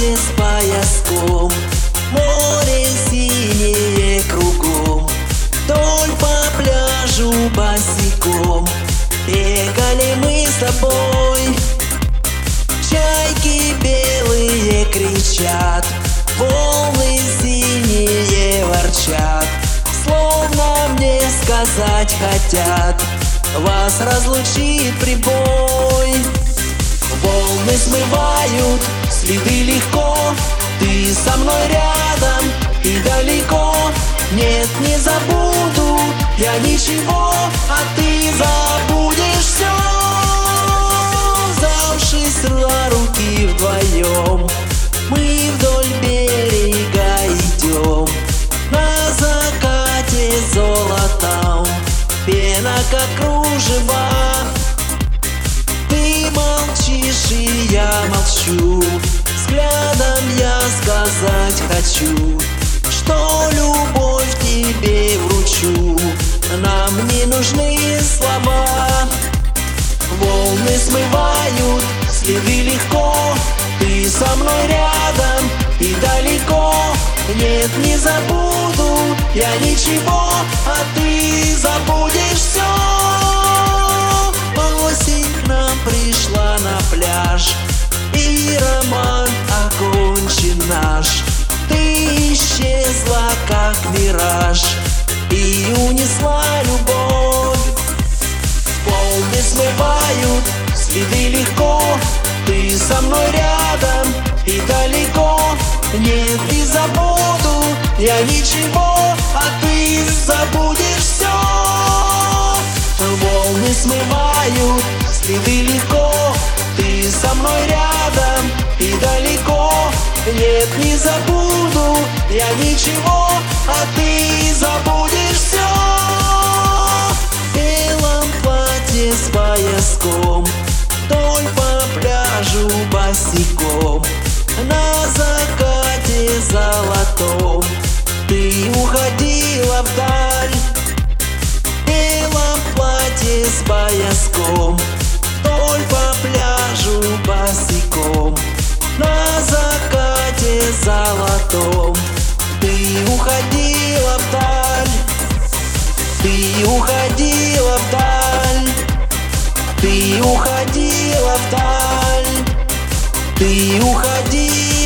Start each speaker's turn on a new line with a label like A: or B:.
A: платье с пояском, море синее кругом, вдоль по пляжу босиком бегали мы с тобой. Чайки белые кричат, волны синие ворчат, словно мне сказать хотят: вас разлучит прибой. Волны смывают следы легко, ты со мной рядом и далеко. Нет, не забуду я ничего, а ты забудешь все. Взявшись за руки вдвоем, мы вдоль берега идем. На закате золотом пена как кружево. Ты молчишь, и я молчу, взглядом я сказать хочу, что любовь тебе вручу. Нам не нужны слова. Волны смывают следы легко, ты со мной рядом и далеко. Нет, не забуду я ничего, а ты забудешь все. Осень к нам пришла на пляж, и роман окончен наш. Ты исчезла, как мираж, и унесла любовь. Волны смывают следы легко, ты со мной рядом и далеко. Нет, не забуду я ничего, а ты забудешь все. Волны смывают следы легко, ты со мной рядом и далеко. Нет, не забуду я ничего, а ты забудешь все. В белом платье с пояском, вдоль по пляжу босиком, на закате золотом ты уходила вдаль. В белом платье с пояском, вдоль по пляжу босиком, на закате золотом ты уходила вдаль. Ты уходила вдаль, ты уходила вдаль, ты уходила.